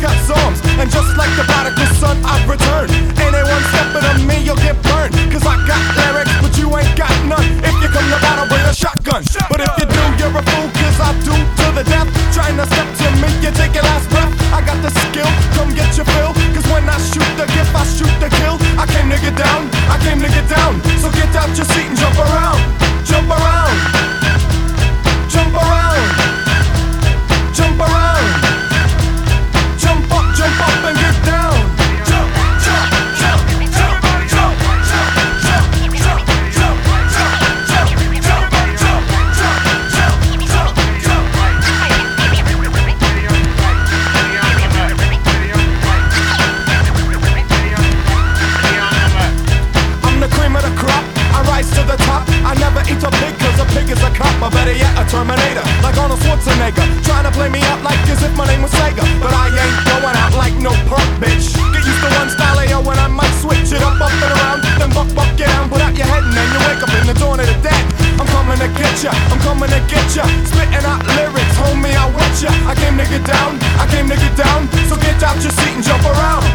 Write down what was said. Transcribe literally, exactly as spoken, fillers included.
God's arms. And just like the prodigal son, I've returned. Anyone stepping on me, you'll get burned. Cause I got lyrics, but you ain't got none. If you come to battle, bring a shotgun. But if you do, you're a fool, cause I do to the death. Trying to step to me, you take your last breath. I got the skill, come get your fill. Cause when I shoot the gift, I shoot the kill. I came to get down, I came to get down. So get out your seat and jump around. Jump around. Jump around. Jump around. Jump up, jump up and get down. Jump, jump, jump, jump, jump, jump, jump, jump, jump, jump, jump, jump, jump, jump, jump, jump. I'm the cream of the crop, I rise to the top. I never eat a pig cause a pig is a cop. Or better yet, a Terminator, like Arnold Schwarzenegger. Trying to play me up like as if my name was Sega. But I ain't going out like no punk bitch. Get used to one style A O when I might switch it up, up and around. Then buck, buck, get down, put out your head and then you wake up in the dawn of the dead. I'm coming to get ya, I'm coming to get ya. Spitting out lyrics, homie, I want ya. I came to get down, I came to get down. So get out your seat and jump around.